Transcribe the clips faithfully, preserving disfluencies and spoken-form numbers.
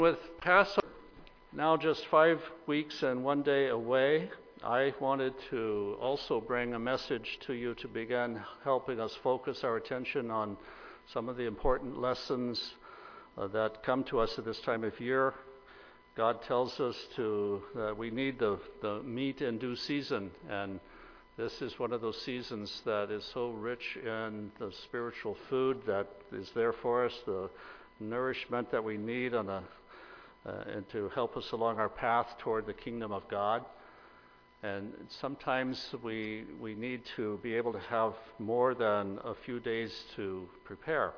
With Passover now just five weeks and one day away, I wanted to also bring a message to you to begin helping us focus our attention on some of the important lessons uh, that come to us at this time of year. God tells us to that we need the, the meat in due season, and this is one of those seasons that is so rich in the spiritual food that is there for us, the nourishment that we need on a Uh, and to help us along our path toward the kingdom of God. And sometimes we we need to be able to have more than a few days to prepare.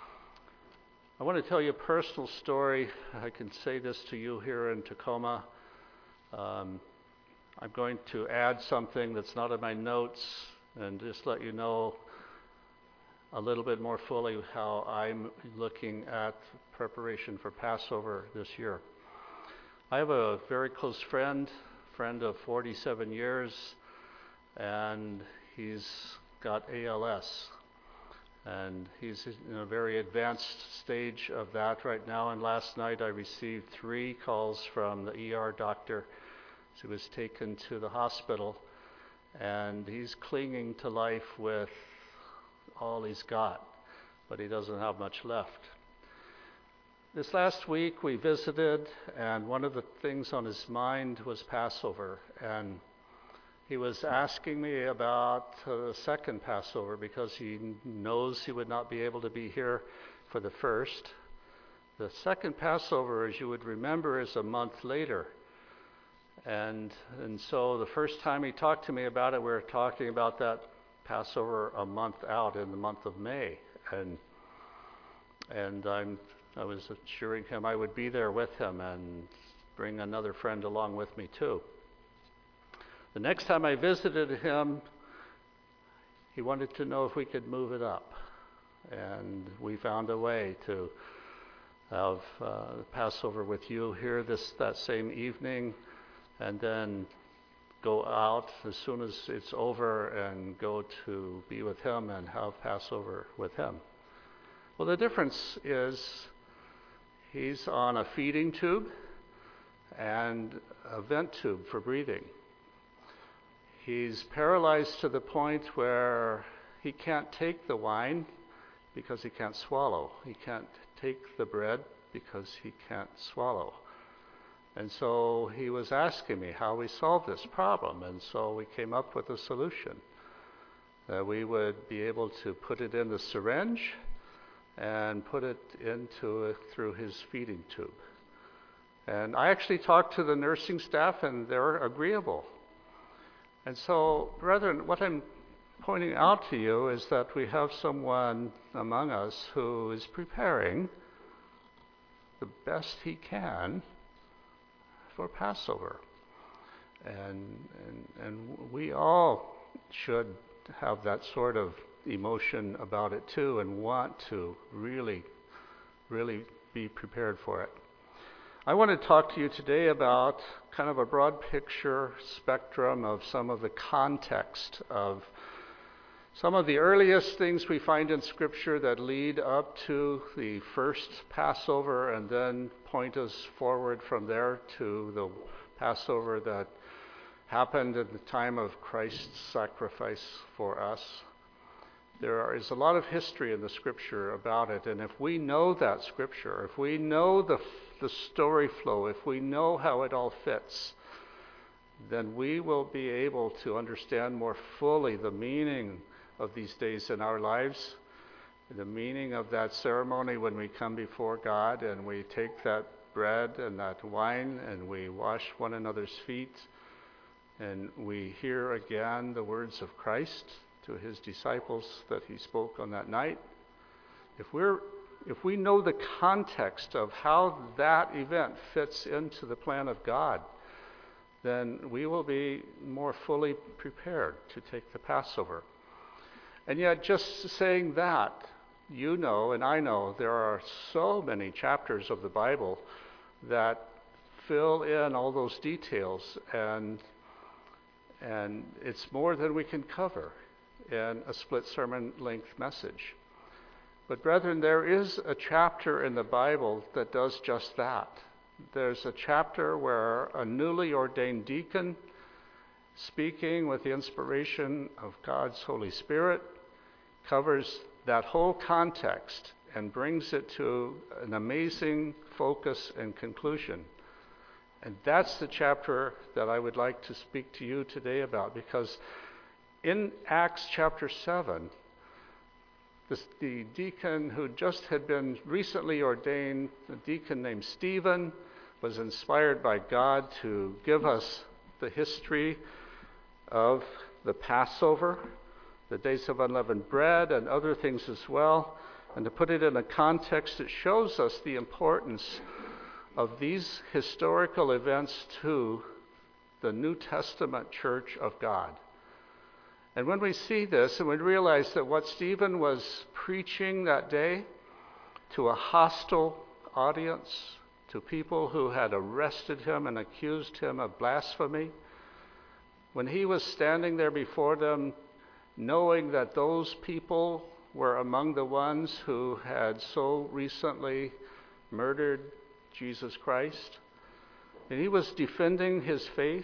I want to tell you a personal story. I can say this to you here in Tacoma. Um, I'm going to add something that's not in my notes and just let you know a little bit more fully how I'm looking at preparation for Passover this year. I have a very close friend, friend of forty-seven years, and he's got A L S. And he's in a very advanced stage of that right now. And last night I received three calls from the E R doctor. He was taken to the hospital, and he's clinging to life with all he's got, but he doesn't have much left. This last week we visited, and one of the things on his mind was Passover, and he was asking me about uh, the second Passover because he knows he would not be able to be here for the first. The second Passover, as you would remember, is a month later. And and so the first time he talked to me about it, we were talking about that Passover a month out in the month of May, and and I'm I was assuring him I would be there with him and bring another friend along with me too. The next time I visited him, he wanted to know if we could move it up, and we found a way to have uh, Passover with you here this that same evening, and then go out as soon as it's over and go to be with him and have Passover with him. Well, the difference is he's on a feeding tube and a vent tube for breathing. He's paralyzed to the point where he can't take the wine because he can't swallow. He can't take the bread because he can't swallow. And so he was asking me how we solve this problem. And so we came up with a solution. That we would be able to put it in the syringe and put it into it through his feeding tube. And I actually talked to the nursing staff, and they're agreeable. And so, brethren, what I'm pointing out to you is that we have someone among us who is preparing the best he can for Passover. And, and and we all should have that sort of emotion about it too, and want to really, really be prepared for it. I want to talk to you today about kind of a broad picture spectrum of some of the context of some of the earliest things we find in Scripture that lead up to the first Passover and then point us forward from there to the Passover that happened at the time of Christ's sacrifice for us. There is a lot of history in the Scripture about it, and if we know that Scripture, if we know the the story flow, if we know how it all fits, then we will be able to understand more fully the meaning of these days in our lives, the meaning of that ceremony when we come before God and we take that bread and that wine and we wash one another's feet and we hear again the words of Christ to his disciples that he spoke on that night. If we're if we know the context of how that event fits into the plan of God, then we will be more fully prepared to take the Passover. And yet, just saying that, you know, and I know, there are so many chapters of the Bible that fill in all those details, and and it's more than we can cover in a split sermon length message. But brethren, there is a chapter in the Bible that does just that. there's a chapter where a newly ordained deacon, speaking with the inspiration of God's Holy Spirit, covers that whole context and brings it to an amazing focus and conclusion. And that's the chapter that I would like to speak to you today about, because in Acts chapter seven, this, the deacon who just had been recently ordained, a deacon named Stephen, was inspired by God to give us the history of the Passover, the days of unleavened bread, and other things as well. And to put it in a context, it shows us the importance of these historical events to the New Testament church of God. And when we see this and we realize that what Stephen was preaching that day to a hostile audience, to people who had arrested him and accused him of blasphemy, when he was standing there before them, knowing that those people were among the ones who had so recently murdered Jesus Christ, and he was defending his faith,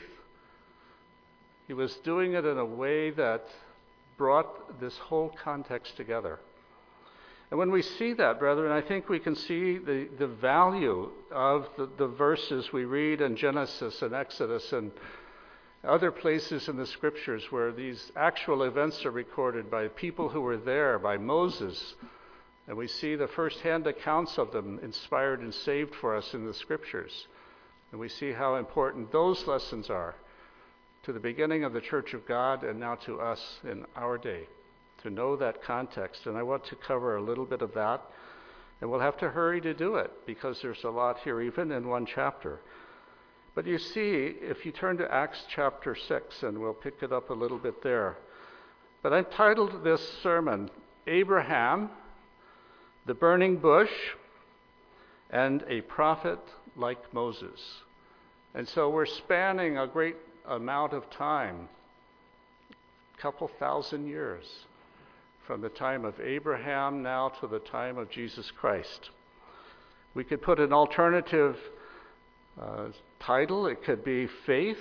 he was doing it in a way that brought this whole context together. And when we see that, brethren, I think we can see the, the value of the, the verses we read in Genesis and Exodus and other places in the scriptures where these actual events are recorded by people who were there, by Moses. And we see the first-hand accounts of them inspired and saved for us in the scriptures. And we see how important those lessons are to the beginning of the Church of God and now to us in our day, to know that context. And I want to cover a little bit of that. And we'll have to hurry to do it because there's a lot here, even in one chapter. But you see, if you turn to Acts chapter six, and we'll pick it up a little bit there. But I've titled this sermon, Abraham, the Burning Bush, and a Prophet Like Moses. And so we're spanning a great amount of time, a couple thousand years, from the time of Abraham now to the time of Jesus Christ. We could put an alternative uh, title. It could be Faith,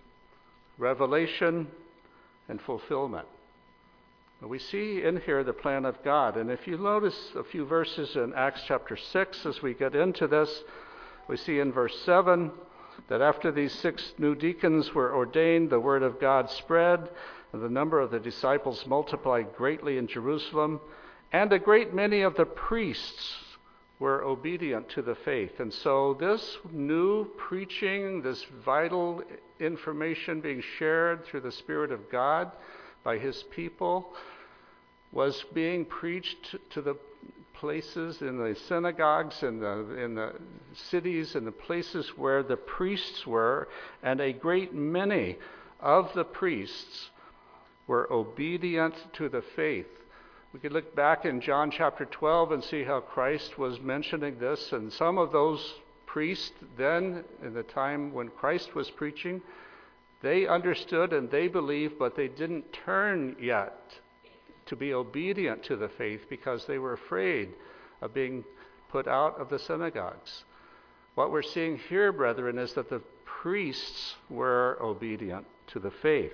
Revelation, and Fulfillment. We see in here the plan of God. And if you notice a few verses in Acts chapter six, as we get into this, we see in verse seven that after these six new deacons were ordained, the word of God spread, and the number of the disciples multiplied greatly in Jerusalem, and a great many of the priests were obedient to the faith. And so this new preaching, this vital information being shared through the Spirit of God by his people, was being preached to the places in the synagogues, in the in the cities, in the places where the priests were, and a great many of the priests were obedient to the faith. We could look back in John chapter twelve and see how Christ was mentioning this, and some of those priests then, in the time when Christ was preaching, they understood and they believed, but they didn't turn yet to be obedient to the faith because they were afraid of being put out of the synagogues. What we're seeing here, brethren, is that the priests were obedient to the faith.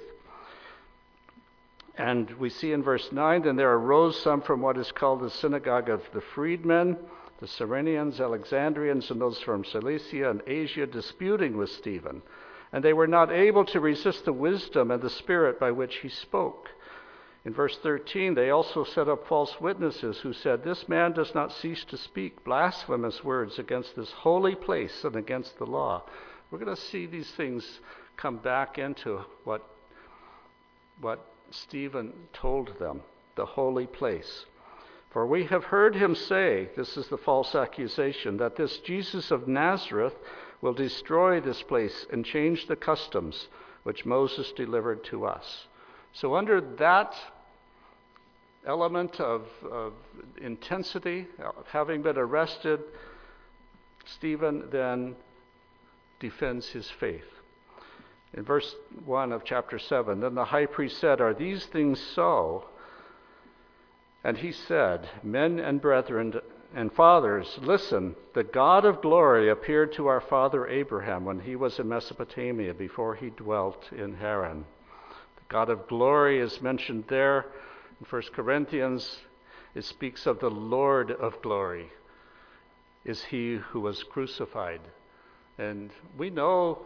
And we see in verse nine, then there arose some from what is called the synagogue of the freedmen, the Cyrenians, Alexandrians, and those from Cilicia and Asia, disputing with Stephen. And they were not able to resist the wisdom and the spirit by which he spoke. In verse thirteen, they also set up false witnesses who said, this man does not cease to speak blasphemous words against this holy place and against the law. We're going to see these things come back into what, what Stephen told them, the holy place. For we have heard him say, this is the false accusation, that this Jesus of Nazareth will destroy this place and change the customs which Moses delivered to us. So under that element of, of intensity, of having been arrested, Stephen then defends his faith. In verse one of chapter seven, then the high priest said, are these things so? And he said, men and brethren, and fathers, listen, the God of glory appeared to our father Abraham when he was in Mesopotamia before he dwelt in Haran. The God of glory is mentioned there in First Corinthians. It speaks of the Lord of glory, is he who was crucified. And we know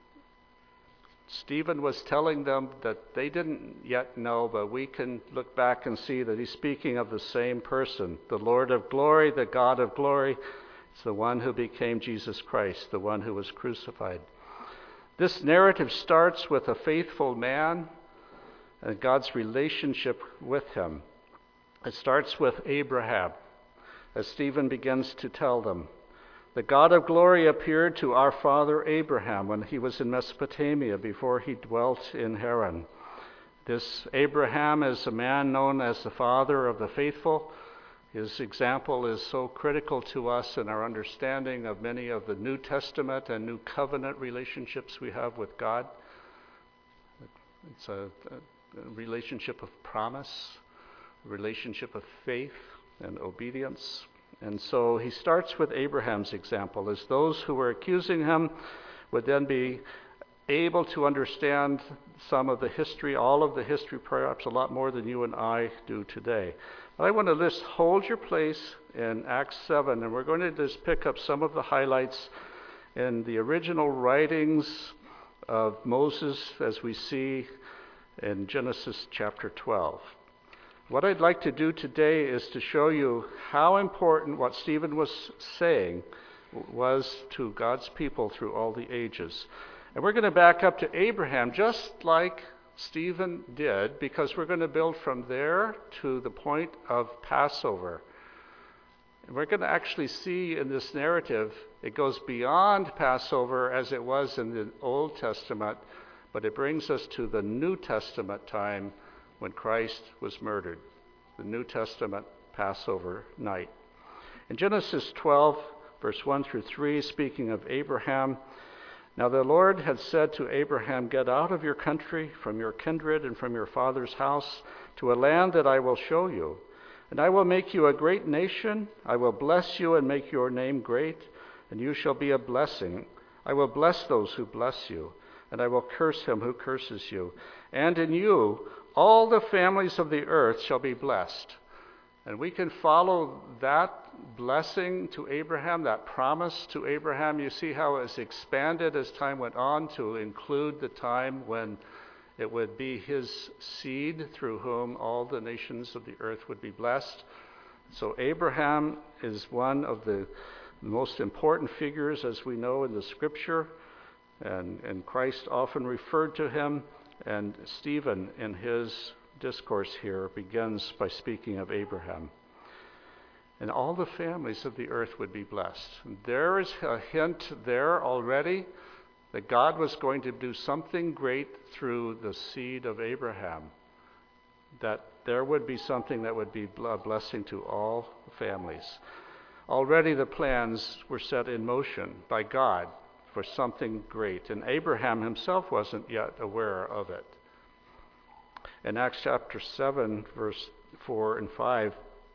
Stephen was telling them that they didn't yet know, but we can look back and see that he's speaking of the same person, the Lord of glory, the God of glory. It's the one who became Jesus Christ, the one who was crucified. This narrative starts with a faithful man and God's relationship with him. It starts with Abraham, as Stephen begins to tell them. The God of glory appeared to our father Abraham when he was in Mesopotamia before he dwelt in Haran. This Abraham is a man known as the father of the faithful. His example is so critical to us in our understanding of many of the New Testament and New Covenant relationships we have with God. It's a, a relationship of promise, a relationship of faith and obedience. And so he starts with Abraham's example, as those who were accusing him would then be able to understand some of the history, all of the history, perhaps a lot more than you and I do today. But I want to just hold your place in Acts seven, and we're going to just pick up some of the highlights in the original writings of Moses as we see in Genesis chapter twelve. What I'd like to do today is to show you how important what Stephen was saying was to God's people through all the ages. And we're going to back up to Abraham just like Stephen did, because we're going to build from there to the point of Passover. And we're going to actually see in this narrative, it goes beyond Passover as it was in the Old Testament, but it brings us to the New Testament time when Christ was murdered, the New Testament Passover night. In Genesis twelve, verse one through three, speaking of Abraham, now the Lord had said to Abraham, get out of your country, from your kindred, and from your father's house, to a land that I will show you. And I will make you a great nation. I will bless you and make your name great, and you shall be a blessing. I will bless those who bless you, and I will curse him who curses you. And in you all the families of the earth shall be blessed. And we can follow that blessing to Abraham, that promise to Abraham. You see how it was expanded as time went on to include the time when it would be his seed through whom all the nations of the earth would be blessed. So Abraham is one of the most important figures, as we know, in the Scripture. And, and Christ often referred to him. And Stephen, in his discourse here, begins by speaking of Abraham. And all the families of the earth would be blessed. There is a hint there already that God was going to do something great through the seed of Abraham, that there would be something that would be a blessing to all families. Already the plans were set in motion by God for something great, and Abraham himself wasn't yet aware of it. In Acts chapter seven, verse four and five,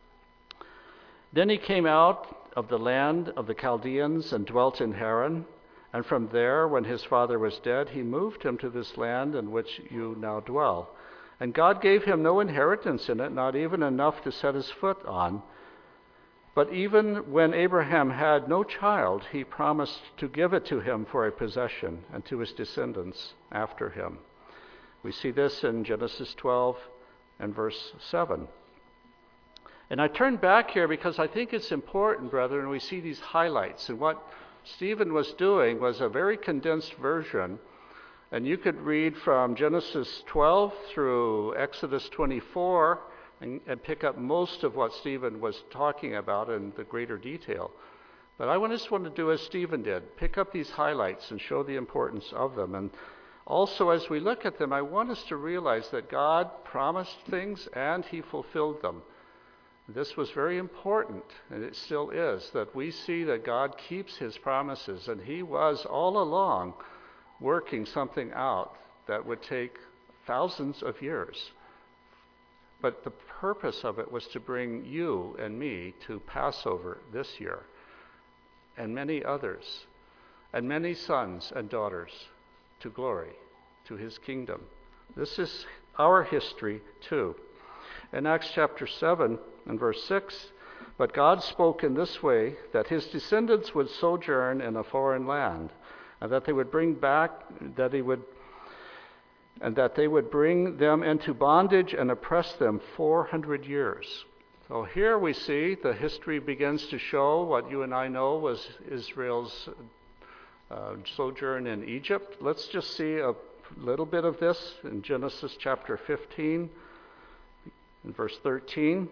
then he came out of the land of the Chaldeans and dwelt in Haran, and from there, when his father was dead, he moved him to this land in which you now dwell. And God gave him no inheritance in it, not even enough to set his foot on. But even when Abraham had no child, he promised to give it to him for a possession and to his descendants after him. We see this in Genesis twelve and verse seven. And I turn back here because I think it's important, brethren, we see these highlights. And what Stephen was doing was a very condensed version. And you could read from Genesis twelve through Exodus twenty-four and, and pick up most of what Stephen was talking about in the greater detail. But I just want to do as Stephen did, pick up these highlights and show the importance of them. And also, as we look at them, I want us to realize that God promised things and he fulfilled them. This was very important, and it still is, that we see that God keeps his promises, and he was all along working something out that would take thousands of years But the purpose of it was to bring you and me to Passover this year, and many others, and many sons and daughters to glory, to his kingdom. This is our history too. In Acts chapter seven and verse six, but God spoke in this way, that his descendants would sojourn in a foreign land, and that they would bring back, that he would, and that they would bring them into bondage and oppress them four hundred years. So here we see the history begins to show what you and I know was Israel's uh, sojourn in Egypt. Let's just see a little bit of this in Genesis chapter fifteen, in verse thirteen.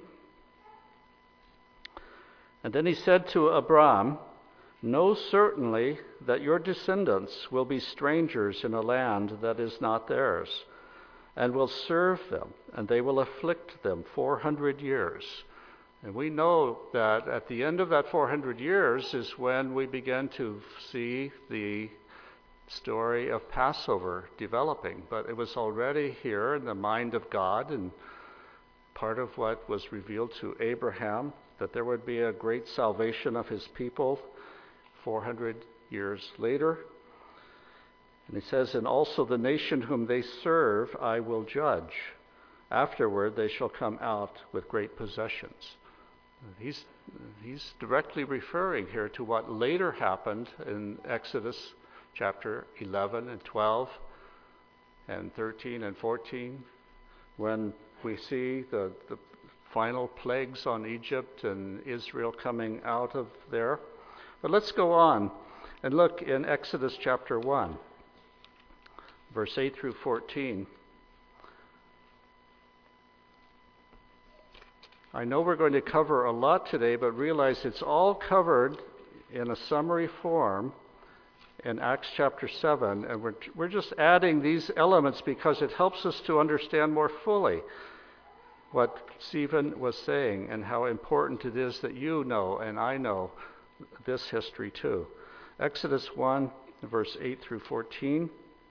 And then he said to Abram, know certainly that your descendants will be strangers in a land that is not theirs, and will serve them, and they will afflict them four hundred years. And we know that at the end of that four hundred years is when we begin to see the story of Passover developing. But it was already here in the mind of God, and part of what was revealed to Abraham, that there would be a great salvation of his people four hundred years later. And he says, and also the nation whom they serve I will judge. Afterward they shall come out with great possessions. He's, he's directly referring here to what later happened in Exodus chapter eleven and twelve and thirteen and fourteen, when we see the, the final plagues on Egypt and Israel coming out of there. But let's go on and look in Exodus chapter one, verse eight through fourteen. I know we're going to cover a lot today, but realize it's all covered in a summary form in Acts chapter seven, and we're, we're just adding these elements because it helps us to understand more fully what Stephen was saying and how important it is that you know and I know this history too. Exodus one, verse eight through fourteen.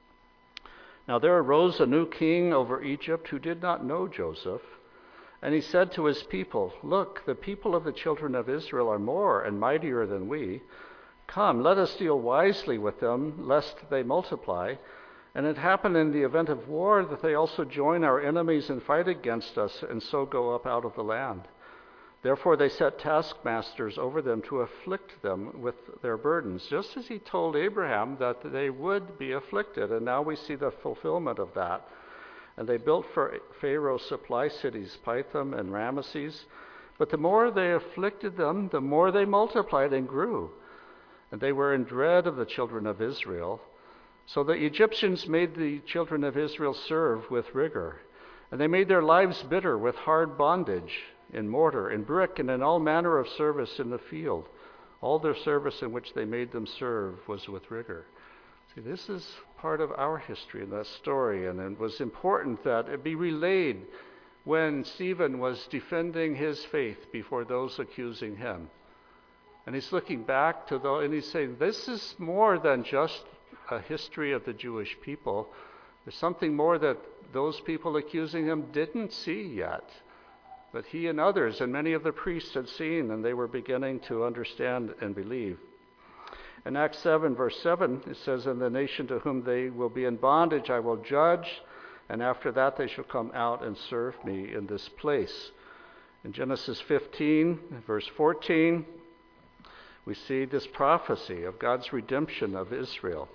Now there arose a new king over Egypt who did not know Joseph. And he said to his people, look, the people of the children of Israel are more and mightier than we. Come, let us deal wisely with them, lest they multiply. And it happened in the event of war that they also join our enemies and fight against us, and so go up out of the land. Therefore they set taskmasters over them to afflict them with their burdens, just as he told Abraham that they would be afflicted. And now we see the fulfillment of that. And they built for Pharaoh supply cities, Pithom and Ramesses. But the more they afflicted them, the more they multiplied and grew. And they were in dread of the children of Israel. So the Egyptians made the children of Israel serve with rigor. And they made their lives bitter with hard bondage, in mortar, in brick, and in all manner of service in the field. All their service in which they made them serve was with rigor. See, this is part of our history in that story, and it was important that it be relayed when Stephen was defending his faith before those accusing him. And he's looking back to those, and he's saying, this is more than just a history of the Jewish people. There's something more that those people accusing him didn't see yet, but he and others and many of the priests had seen, and they were beginning to understand and believe. In Acts seven, verse seven, it says, and the nation to whom they will be in bondage I will judge, and after that they shall come out and serve me in this place. In Genesis fifteen, verse fourteen, we see this prophecy of God's redemption of Israel.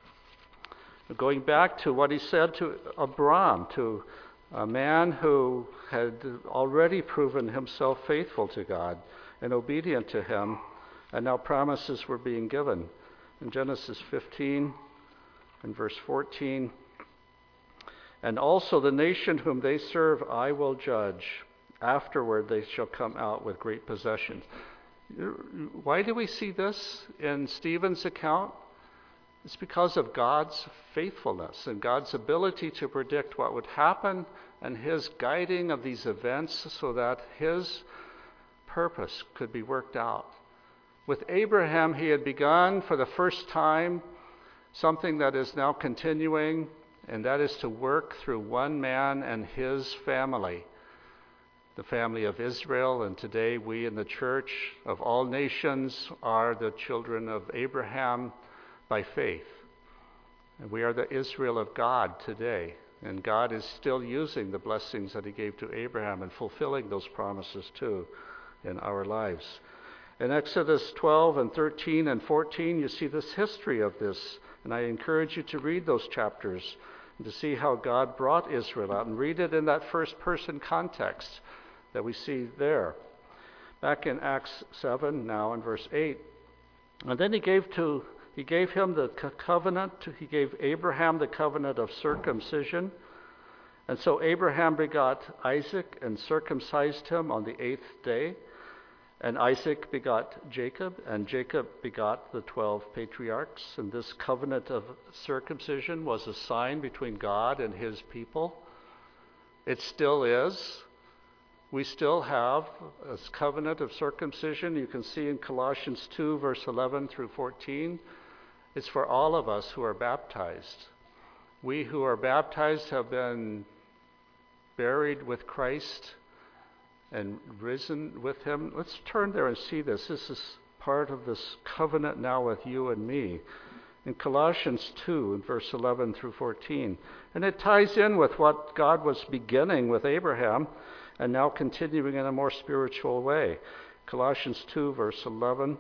Going back to what he said to Abram, to a man who had already proven himself faithful to God and obedient to him, and now promises were being given. In Genesis fifteen and verse fourteen, and also the nation whom they serve I will judge. Afterward they shall come out with great possessions. Why do we see this in Stephen's account? It's because of God's faithfulness and God's ability to predict what would happen, and his guiding of these events so that his purpose could be worked out. With Abraham, he had begun for the first time something that is now continuing, and that is to work through one man and his family the family of Israel, and today we in the church of all nations are the children of Abraham by faith. And we are the Israel of God today. And God is still using the blessings that he gave to Abraham and fulfilling those promises too in our lives. In Exodus twelve and thirteen and fourteen, you see this history of this. And I encourage you to read those chapters and to see how God brought Israel out and read it in that first person context that we see there. Back in Acts seven now in verse eight. And then he gave to He gave him the covenant, he gave Abraham the covenant of circumcision. And so Abraham begot Isaac and circumcised him on the eighth day. And Isaac begot Jacob, and Jacob begot the twelve patriarchs. And this covenant of circumcision was a sign between God and his people. It still is. We still have a covenant of circumcision. You can see in Colossians two, verse eleven through fourteen. It's for all of us who are baptized. We who are baptized have been buried with Christ and risen with him. Let's turn there and see this. This is part of this covenant now with you and me. In Colossians two, in verse eleven through fourteen. And it ties in with what God was beginning with Abraham and now continuing in a more spiritual way. Colossians two, verse eleven.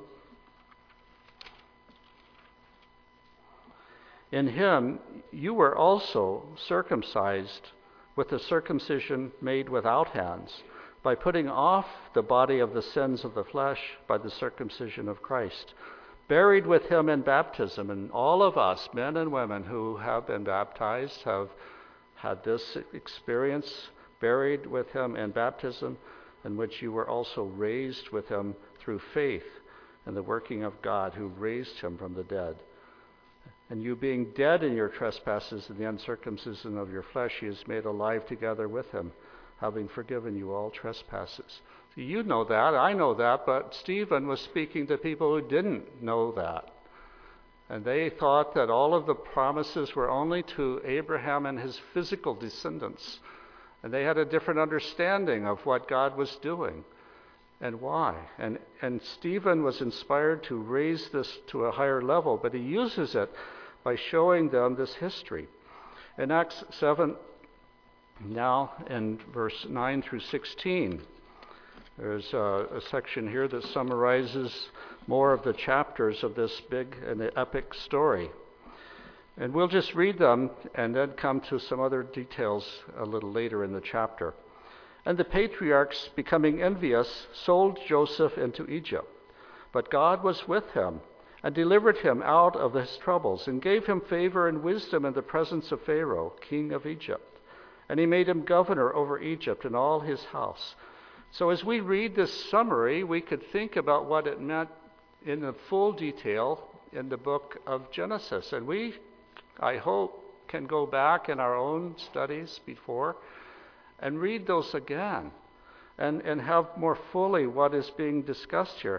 In him you were also circumcised with a circumcision made without hands, by putting off the body of the sins of the flesh by the circumcision of Christ, buried with him in baptism. And all of us, men and women who have been baptized, have had this experience, buried with him in baptism, in which you were also raised with him through faith in the working of God who raised him from the dead. And you being dead in your trespasses and the uncircumcision of your flesh, he has made alive together with him, having forgiven you all trespasses. So you know that, I know that, but Stephen was speaking to people who didn't know that. And they thought that all of the promises were only to Abraham and his physical descendants. And they had a different understanding of what God was doing and why. And, and Stephen was inspired to raise this to a higher level, but he uses it by showing them this history. In Acts seven, now in verse nine through sixteen, there's a, a section here that summarizes more of the chapters of this big and epic story. And we'll just read them and then come to some other details a little later in the chapter. And the patriarchs, becoming envious, sold Joseph into Egypt. But God was with him and delivered him out of his troubles and gave him favor and wisdom in the presence of Pharaoh, king of Egypt. And he made him governor over Egypt and all his house. So as we read this summary, we could think about what it meant in the full detail in the book of Genesis. And we, I hope, can go back in our own studies before and read those again and, and have more fully what is being discussed here.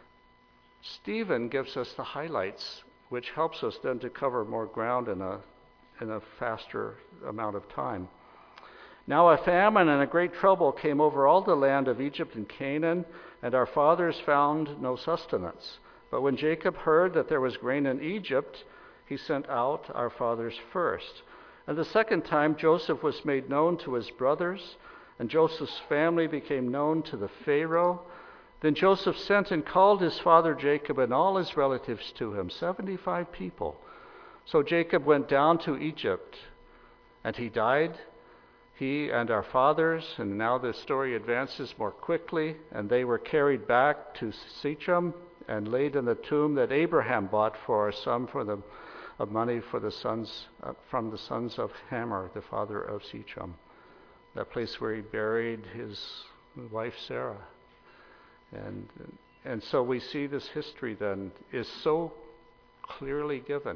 Stephen gives us the highlights, which helps us then to cover more ground in a, in a faster amount of time. Now a famine and a great trouble came over all the land of Egypt and Canaan, and our fathers found no sustenance. But when Jacob heard that there was grain in Egypt, he sent out our fathers first. And the second time Joseph was made known to his brothers, and Joseph's family became known to the Pharaoh. Then Joseph sent and called his father Jacob and all his relatives to him, seventy-five people. So Jacob went down to Egypt, and he died, he and our fathers. And now the story advances more quickly, and they were carried back to Shechem and laid in the tomb that Abraham bought for a sum for the, of money for the sons uh, from the sons of Hamor, the father of Shechem, that place where he buried his wife Sarah. And and so we see this history then is so clearly given.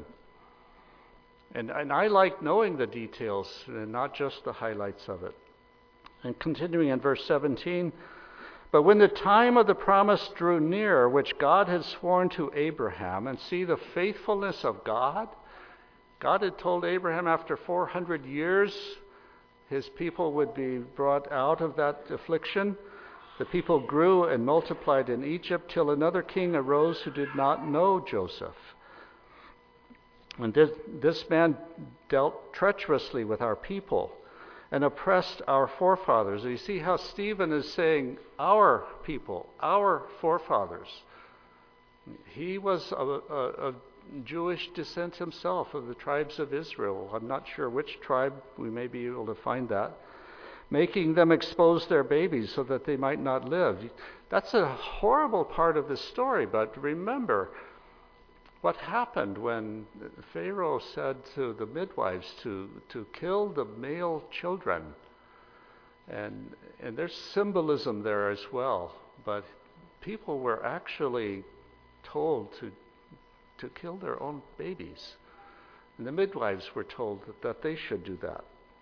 And and I like knowing the details and not just the highlights of it. And continuing in verse seventeen, but when the time of the promise drew near, which God had sworn to Abraham, and see the faithfulness of God, God had told Abraham after four hundred years, his people would be brought out of that affliction. The people grew and multiplied in Egypt till another king arose who did not know Joseph. And this, this man dealt treacherously with our people and oppressed our forefathers. And you see how Stephen is saying, our people, our forefathers. He was of a, a, a Jewish descent himself, of the tribes of Israel. I'm not sure which tribe, we may be able to find that. Making them expose their babies so that they might not live. That's a horrible part of this story, but remember what happened when Pharaoh said to the midwives to, to kill the male children. And, and there's symbolism there as well, but people were actually told to, to kill their own babies. And the midwives were told that, that they should do that.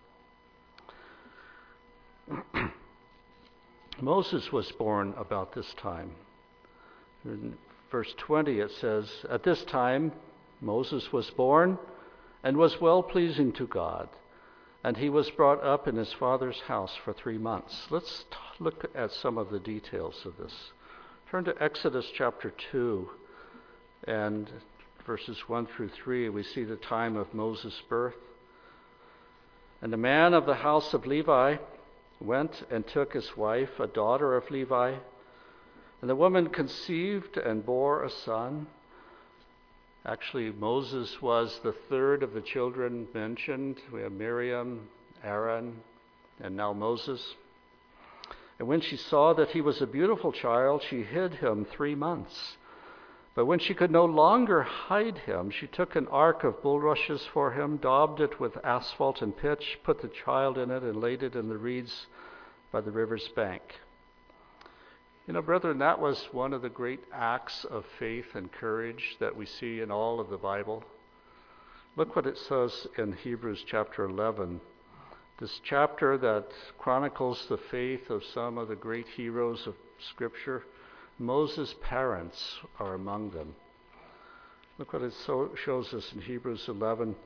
Moses was born about this time. In verse twenty it says, at this time Moses was born and was well-pleasing to God, and he was brought up in his father's house for three months. Let's t- look at some of the details of this. Turn to Exodus chapter two, and verses one through three, we see the time of Moses' birth. And a man of the house of Levi went and took his wife, a daughter of Levi, and the woman conceived and bore a son. Actually, Moses was the third of the children mentioned. We have Miriam, Aaron, and now Moses. And when she saw that he was a beautiful child, she hid him three months. But when she could no longer hide him, she took an ark of bulrushes for him, daubed it with asphalt and pitch, put the child in it, and laid it in the reeds by the river's bank. You know, brethren, that was one of the great acts of faith and courage that we see in all of the Bible. Look what it says in Hebrews chapter eleven. This chapter that chronicles the faith of some of the great heroes of Scripture. Moses' parents are among them. Look what it so shows us in Hebrews eleven,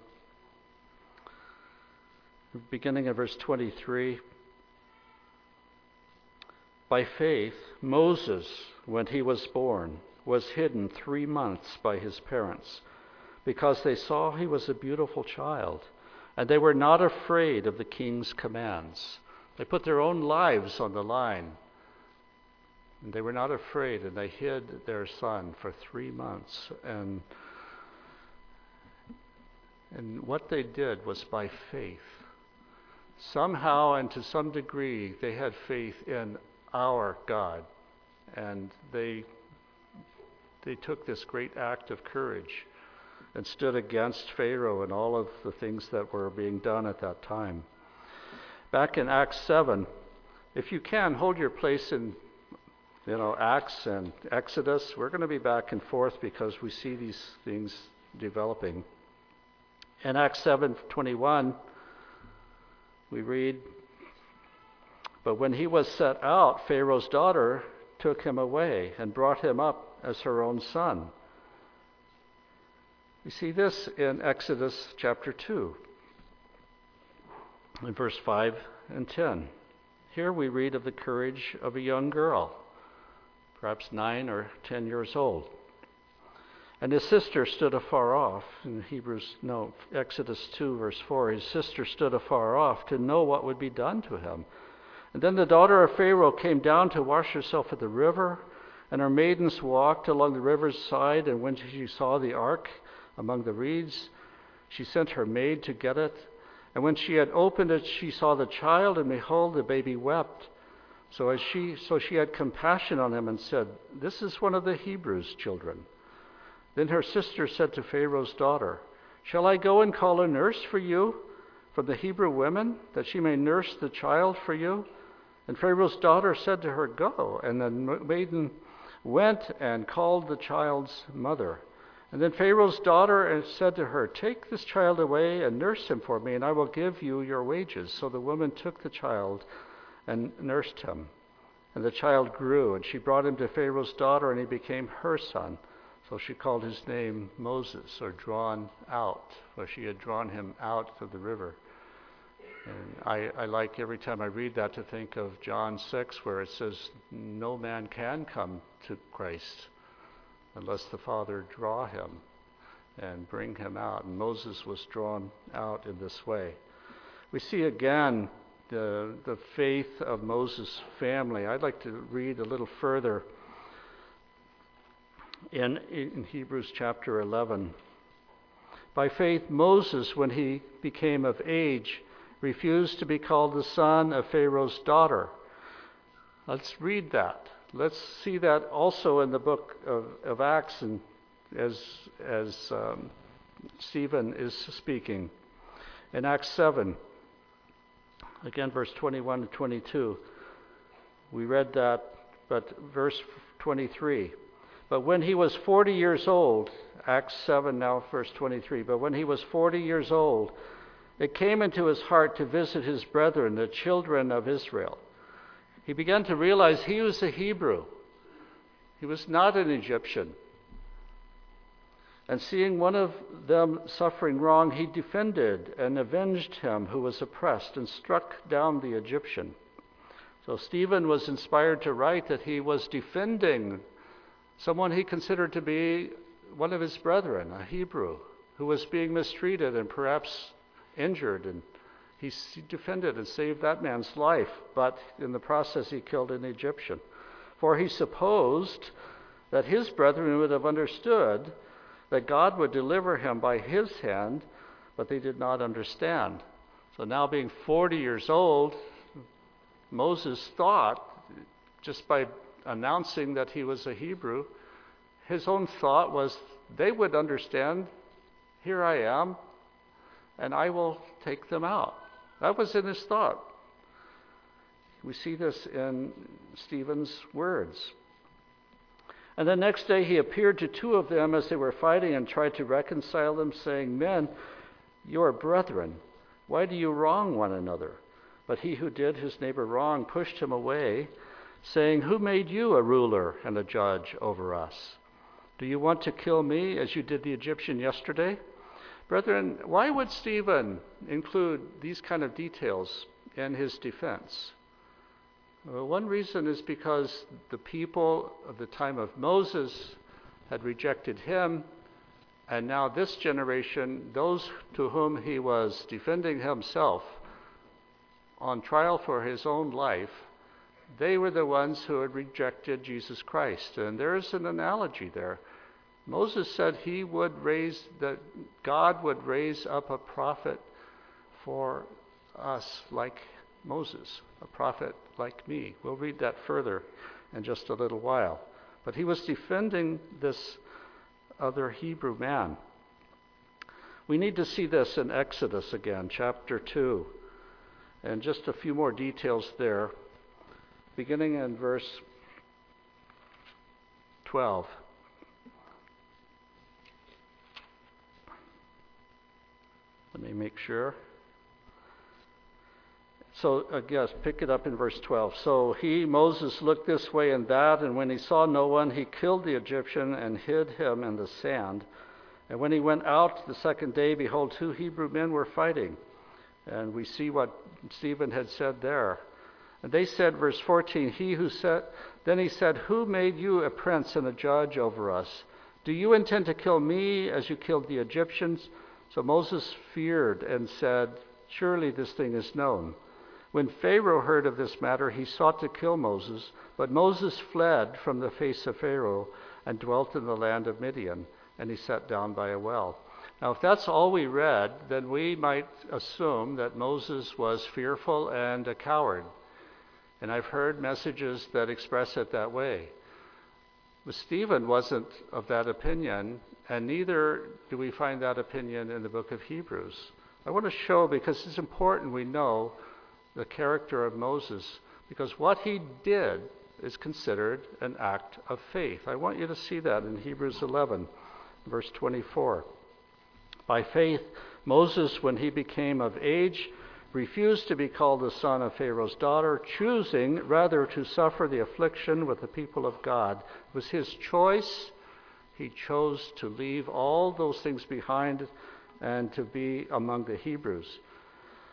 beginning of verse twenty-three. By faith, Moses, when he was born, was hidden three months by his parents, because they saw he was a beautiful child, and they were not afraid of the king's commands. They put their own lives on the line. And they were not afraid, and they hid their son for three months. And, and what they did was by faith. Somehow and to some degree, they had faith in our God. And they, they took this great act of courage and stood against Pharaoh and all of the things that were being done at that time. Back in Acts seven, if you can, hold your place in You know, Acts and Exodus. We're going to be back and forth because we see these things developing. In Acts seven twenty-one, we read, but when he was set out, Pharaoh's daughter took him away and brought him up as her own son. We see this in Exodus chapter two, in verse five and ten. Here we read of the courage of a young girl, perhaps nine or ten years old. And his sister stood afar off. In Hebrews, no, Exodus two, verse four, his sister stood afar off to know what would be done to him. And then the daughter of Pharaoh came down to wash herself at the river, and her maidens walked along the river's side, and when she saw the ark among the reeds, she sent her maid to get it. And when she had opened it, she saw the child, and behold, the baby wept. So as she so she had compassion on him and said, this is one of the Hebrews' children. Then her sister said to Pharaoh's daughter, shall I go and call a nurse for you from the Hebrew women, that she may nurse the child for you? And Pharaoh's daughter said to her, go. And the maiden went and called the child's mother. And then Pharaoh's daughter said to her, take this child away and nurse him for me, and I will give you your wages. So the woman took the child and nursed him. And the child grew, and she brought him to Pharaoh's daughter, and he became her son. So she called his name Moses, or drawn out, for she had drawn him out of the river. And I, I like every time I read that to think of John six, where it says, no man can come to Christ unless the Father draw him and bring him out. And Moses was drawn out in this way. We see again the, the faith of Moses' family. I'd like to read a little further in, in Hebrews chapter eleven. By faith, Moses, when he became of age, refused to be called the son of Pharaoh's daughter. Let's read that. Let's see that also in the book of, of Acts, and as, as um, Stephen is speaking. In Acts seven, again, verse twenty-one to twenty-two, we read that, but verse twenty-three. But when he was forty years old, Acts seven now, verse twenty-three, but when he was forty years old, it came into his heart to visit his brethren, the children of Israel. He began to realize he was a Hebrew. He was not an Egyptian. And seeing one of them suffering wrong, he defended and avenged him who was oppressed and struck down the Egyptian. So Stephen was inspired to write that he was defending someone he considered to be one of his brethren, a Hebrew, who was being mistreated and perhaps injured, and he defended and saved that man's life, but in the process he killed an Egyptian. For he supposed that his brethren would have understood that God would deliver him by his hand, but they did not understand. So now, being forty years old, Moses thought, just by announcing that he was a Hebrew, his own thought was, they would understand, here I am, and I will take them out. That was in his thought. We see this in Stephen's words. And the next day he appeared to two of them as they were fighting and tried to reconcile them, saying, Men, you are brethren. Why do you wrong one another? But he who did his neighbor wrong pushed him away, saying, Who made you a ruler and a judge over us? Do you want to kill me as you did the Egyptian yesterday? Brethren, why would Stephen include these kind of details in his defense? Well, one reason is because the people of the time of Moses had rejected him, and now this generation, those to whom he was defending himself on trial for his own life, they were the ones who had rejected Jesus Christ. And there is an analogy there. Moses said he would raise, that God would raise up a prophet for us like Moses, a prophet like me. We'll read that further in just a little while. But he was defending this other Hebrew man. We need to see this in Exodus again, chapter two, and just a few more details there, beginning in verse twelve. Let me make sure. So, I guess, pick it up in verse twelve. So he, Moses, looked this way and that, and when he saw no one, he killed the Egyptian and hid him in the sand. And when he went out the second day, behold, two Hebrew men were fighting. And we see what Stephen had said there. And they said, verse fourteen, he who said, then he said, Who made you a prince and a judge over us? Do you intend to kill me as you killed the Egyptians? So Moses feared and said, Surely this thing is known. When Pharaoh heard of this matter, he sought to kill Moses, but Moses fled from the face of Pharaoh and dwelt in the land of Midian, and he sat down by a well. Now, if that's all we read, then we might assume that Moses was fearful and a coward. And I've heard messages that express it that way. But Stephen wasn't of that opinion, and neither do we find that opinion in the book of Hebrews. I want to show, because it's important we know the character of Moses, because what he did is considered an act of faith. I want you to see that in Hebrews eleven, verse twenty-four. By faith, Moses, when he became of age, refused to be called the son of Pharaoh's daughter, choosing rather to suffer the affliction with the people of God. It was his choice. He chose to leave all those things behind and to be among the Hebrews.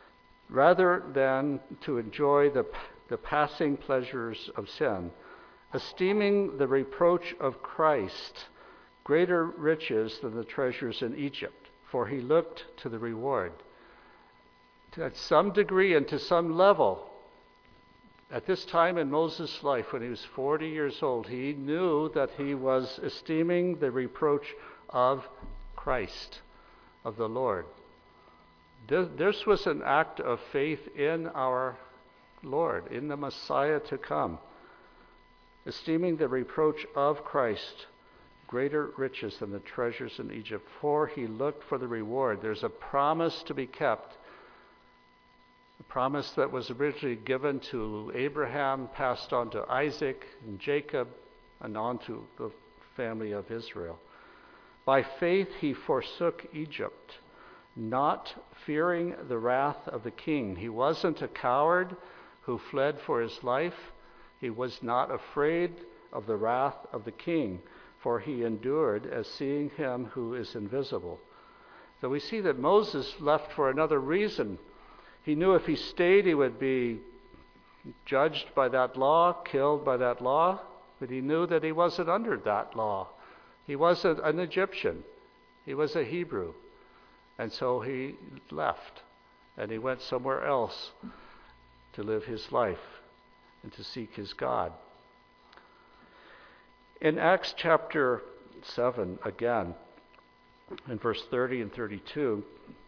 rather than to enjoy the, the passing pleasures of sin, esteeming the reproach of Christ greater riches than the treasures in Egypt, for he looked to the reward. To some degree and to some level, at this time in Moses' life, when he was forty years old, he knew that he was esteeming the reproach of Christ, of the Lord. This was an act of faith in our Lord, in the Messiah to come, esteeming the reproach of Christ greater riches than the treasures in Egypt, for he looked for the reward. There's a promise to be kept, a promise that was originally given to Abraham, passed on to Isaac and Jacob, and on to the family of Israel. By faith he forsook Egypt, not fearing the wrath of the king. He wasn't a coward who fled for his life. He was not afraid of the wrath of the king, for he endured as seeing him who is invisible. So we see that Moses left for another reason. He knew if he stayed, he would be judged by that law, killed by that law, but he knew that he wasn't under that law. He wasn't an Egyptian. He was a Hebrew. And so he left, and he went somewhere else to live his life and to seek his God. In Acts chapter seven, again, in verse thirty and thirty-two,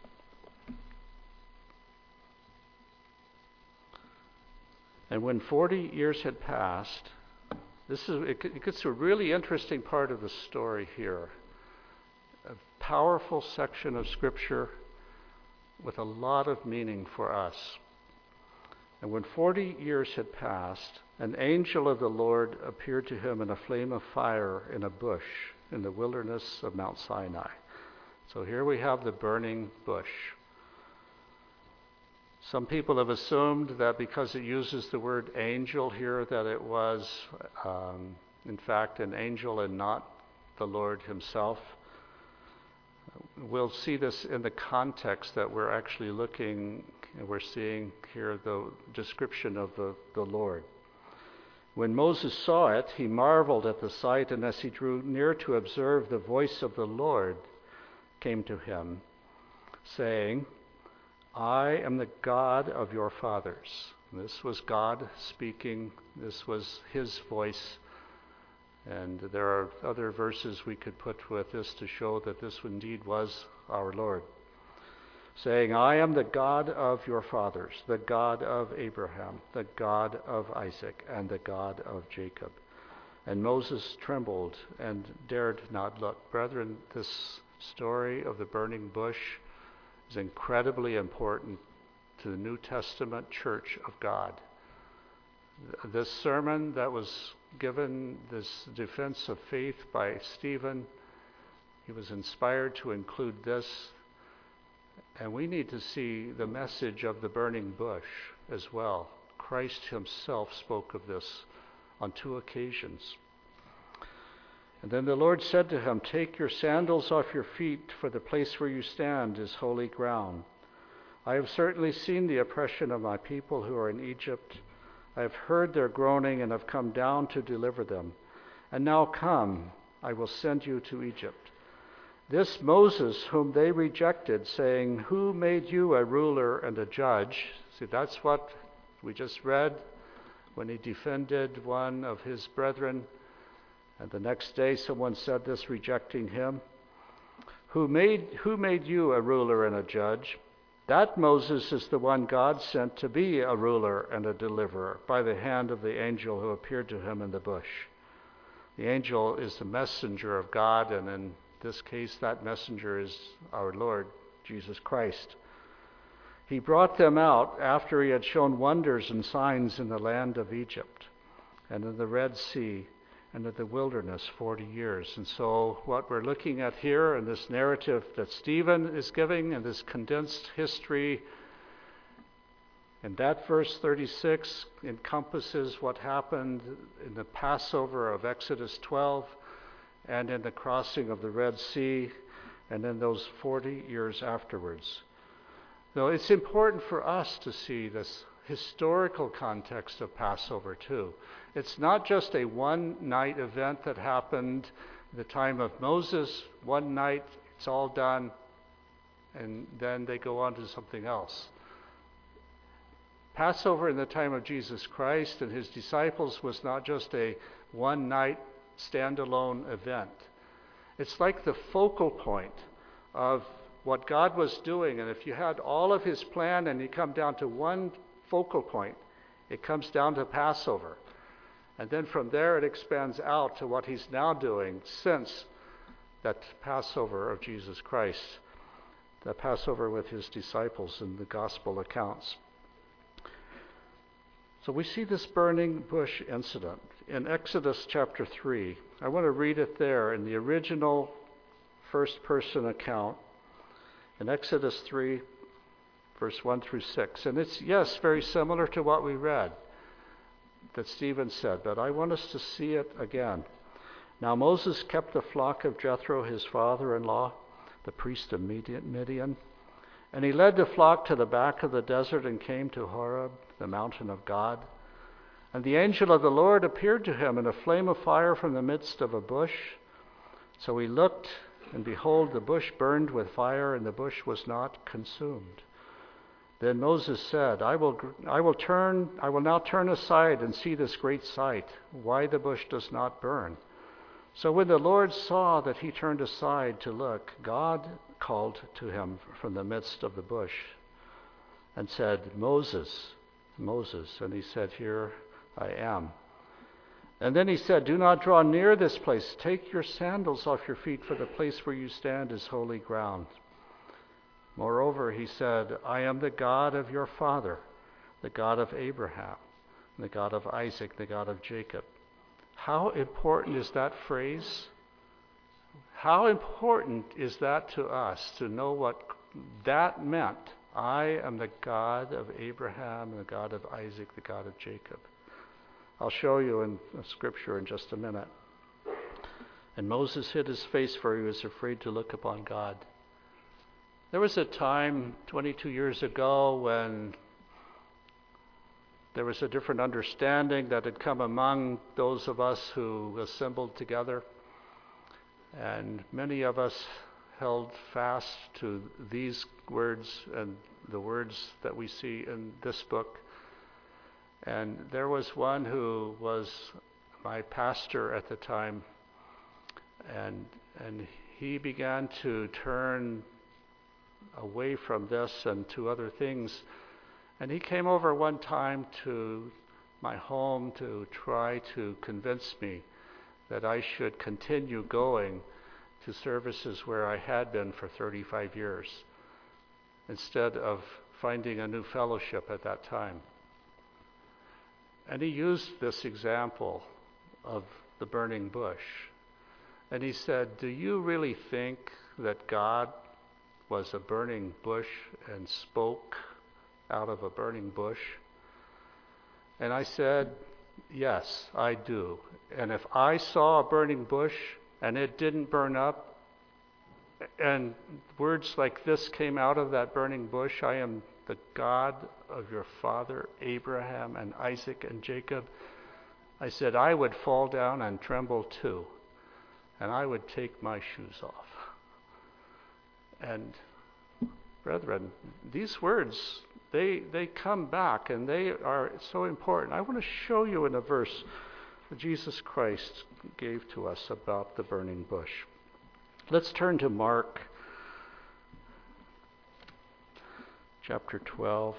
and when forty years had passed, this is it, it gets to a really interesting part of the story here. A powerful section of Scripture with a lot of meaning for us. And when forty years had passed, an angel of the Lord appeared to him in a flame of fire in a bush in the wilderness of Mount Sinai. So here we have the burning bush. Some people have assumed that because it uses the word angel here, that it was, um, in fact, an angel and not the Lord himself. We'll see this in the context that we're actually looking, and we're seeing here the description of the, the Lord. When Moses saw it, he marveled at the sight, and as he drew near to observe, the voice of the Lord came to him, saying, I am the God of your fathers. And this was God speaking. This was his voice. And there are other verses we could put with this to show that this indeed was our Lord, saying, I am the God of your fathers, the God of Abraham, the God of Isaac, and the God of Jacob. And Moses trembled and dared not look. Brethren, this story of the burning bush is incredibly important to the New Testament church of God. This sermon that was given, this defense of faith by Stephen, he was inspired to include this. And we need to see the message of the burning bush as well. Christ himself spoke of this on two occasions. And then the Lord said to him, take your sandals off your feet, for the place where you stand is holy ground. I have certainly seen the oppression of my people who are in Egypt. I have heard their groaning and have come down to deliver them. And now come, I will send you to Egypt. This Moses, whom they rejected, saying, who made you a ruler and a judge? See, that's what we just read when he defended one of his brethren. And the next day someone said this, rejecting him. Who made, who made you a ruler and a judge? That Moses is the one God sent to be a ruler and a deliverer by the hand of the angel who appeared to him in the bush. The angel is the messenger of God, and in this case, that messenger is our Lord Jesus Christ. He brought them out after he had shown wonders and signs in the land of Egypt and in the Red Sea and in the wilderness forty years. And so what we're looking at here in this narrative that Stephen is giving in this condensed history, and that verse thirty-six encompasses what happened in the Passover of Exodus twelve and in the crossing of the Red Sea and in those forty years afterwards. So it's important for us to see this historical context of Passover too. It's not just a one-night event that happened at the time of Moses. One night, it's all done, and then they go on to something else. Passover in the time of Jesus Christ and his disciples was not just a one-night standalone event. It's like the focal point of what God was doing, and if you had all of his plan and you come down to one focal point, it comes down to Passover. And then from there it expands out to what he's now doing since that Passover of Jesus Christ, the Passover with his disciples in the gospel accounts. So we see this burning bush incident in Exodus chapter three. I want to read it there in the original first person account in Exodus three, verse one through six. And it's, yes, very similar to what we read that Stephen said, but I want us to see it again. Now Moses kept the flock of Jethro, his father-in-law, the priest of Midian, and he led the flock to the back of the desert and came to Horeb, the mountain of God. And the angel of the Lord appeared to him in a flame of fire from the midst of a bush. So he looked, and behold, the bush burned with fire, and the bush was not consumed. Then Moses said, I will, I will turn, I will now turn aside and see this great sight, why the bush does not burn. So when the Lord saw that he turned aside to look, God called to him from the midst of the bush and said, Moses, Moses. And he said, Here I am. And then he said, Do not draw near this place. Take your sandals off your feet, for the place where you stand is holy ground. Moreover, he said, I am the God of your father, the God of Abraham, the God of Isaac, the God of Jacob. How important is that phrase? How important is that to us to know what that meant? I am the God of Abraham, the God of Isaac, the God of Jacob. I'll show you in the scripture in just a minute. And Moses hid his face, for he was afraid to look upon God. There was a time twenty-two years ago when there was a different understanding that had come among those of us who assembled together. And many of us held fast to these words and the words that we see in this book. And there was one who was my pastor at the time, and and he began to turn away from this and to other things. And he came over one time to my home to try to convince me that I should continue going to services where I had been for thirty-five years, instead of finding a new fellowship at that time. And he used this example of the burning bush. And he said, do you really think that God was a burning bush and spoke out of a burning bush? And I said, yes, I do. And if I saw a burning bush and it didn't burn up, and words like this came out of that burning bush, I am the God of your father Abraham and Isaac and Jacob, I said, I would fall down and tremble too, and I would take my shoes off. And brethren, these words, they they come back, and they are so important. I want to show you in a verse that Jesus Christ gave to us about the burning bush. Let's turn to Mark chapter twelve.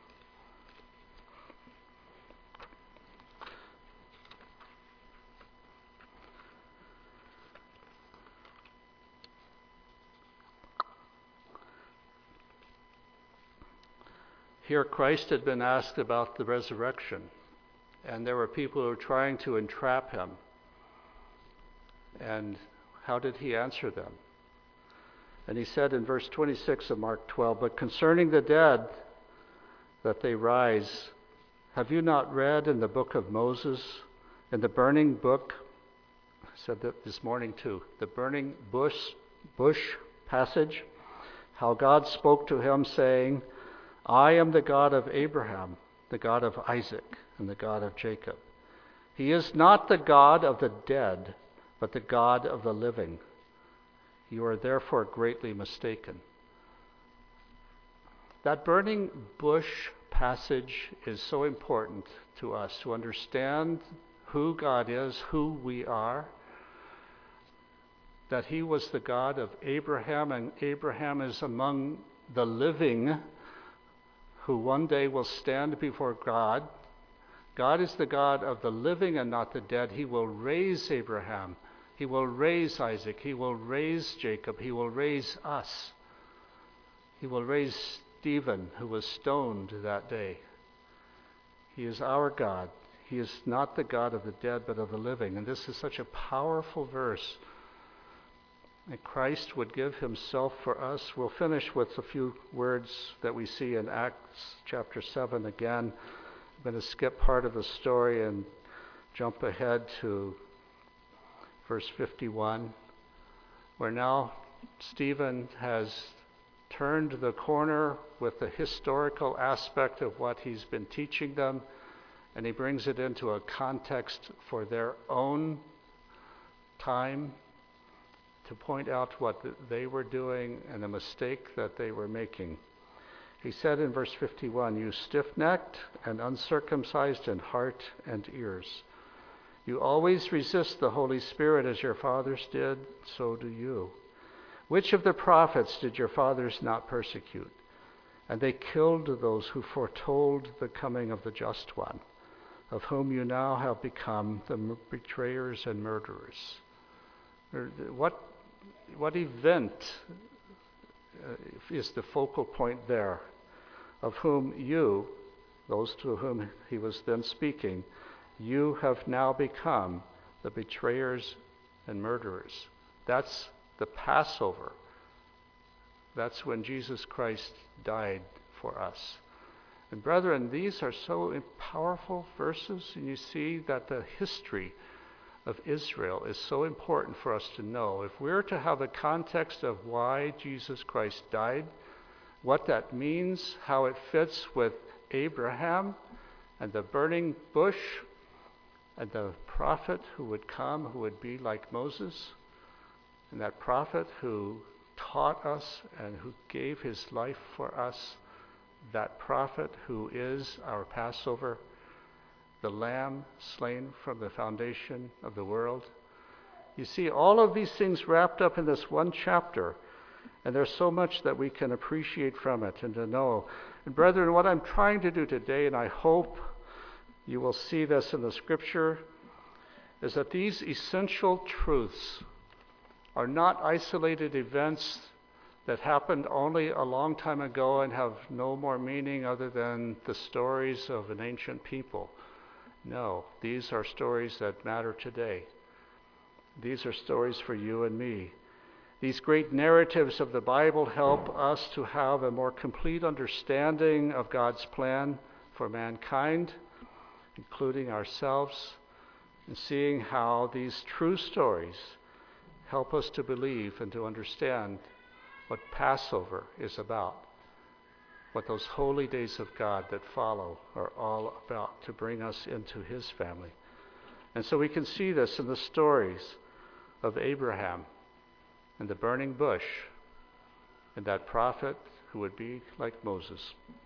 Here Christ had been asked about the resurrection, and there were people who were trying to entrap him. And how did he answer them? And he said in verse twenty-six of Mark twelve, but concerning the dead, that they rise, have you not read in the book of Moses, in the burning book, I said that this morning too, the burning bush, bush passage, how God spoke to him saying, I am the God of Abraham, the God of Isaac, and the God of Jacob. He is not the God of the dead, but the God of the living. You are therefore greatly mistaken. That burning bush passage is so important to us to understand who God is, who we are, that he was the God of Abraham, and Abraham is among the living who one day will stand before God. God is the God of the living and not the dead. He will raise Abraham. He will raise Isaac. He will raise Jacob. He will raise us. He will raise Stephen, who was stoned that day. He is our God. He is not the God of the dead, but of the living. And this is such a powerful verse. And Christ would give himself for us. We'll finish with a few words that we see in Acts chapter seven again. I'm going to skip part of the story and jump ahead to verse fifty-one, where now Stephen has turned the corner with the historical aspect of what he's been teaching them, and he brings it into a context for their own time, to point out what they were doing and the mistake that they were making. He said in verse fifty-one, "You stiff-necked and uncircumcised in heart and ears. You always resist the Holy Spirit as your fathers did, so do you. Which of the prophets did your fathers not persecute? And they killed those who foretold the coming of the Just One, of whom you now have become the betrayers and murderers." What What event uh, is the focal point there? Of whom you, those to whom he was then speaking, you have now become the betrayers and murderers. That's the Passover. That's when Jesus Christ died for us. And brethren, these are so powerful verses, and you see that the history of Israel is so important for us to know. If we're to have a context of why Jesus Christ died, what that means, how it fits with Abraham and the burning bush and the prophet who would come, who would be like Moses, and that prophet who taught us and who gave his life for us, that prophet who is our Passover, the Lamb slain from the foundation of the world. You see all of these things wrapped up in this one chapter, and there's so much that we can appreciate from it and to know. And brethren, what I'm trying to do today, and I hope you will see this in the scripture, is that these essential truths are not isolated events that happened only a long time ago and have no more meaning other than the stories of an ancient people. No, these are stories that matter today. These are stories for you and me. These great narratives of the Bible help us to have a more complete understanding of God's plan for mankind, including ourselves, and seeing how these true stories help us to believe and to understand what Passover is about, what those holy days of God that follow are all about, to bring us into his family. And so we can see this in the stories of Abraham and the burning bush and that prophet who would be like Moses.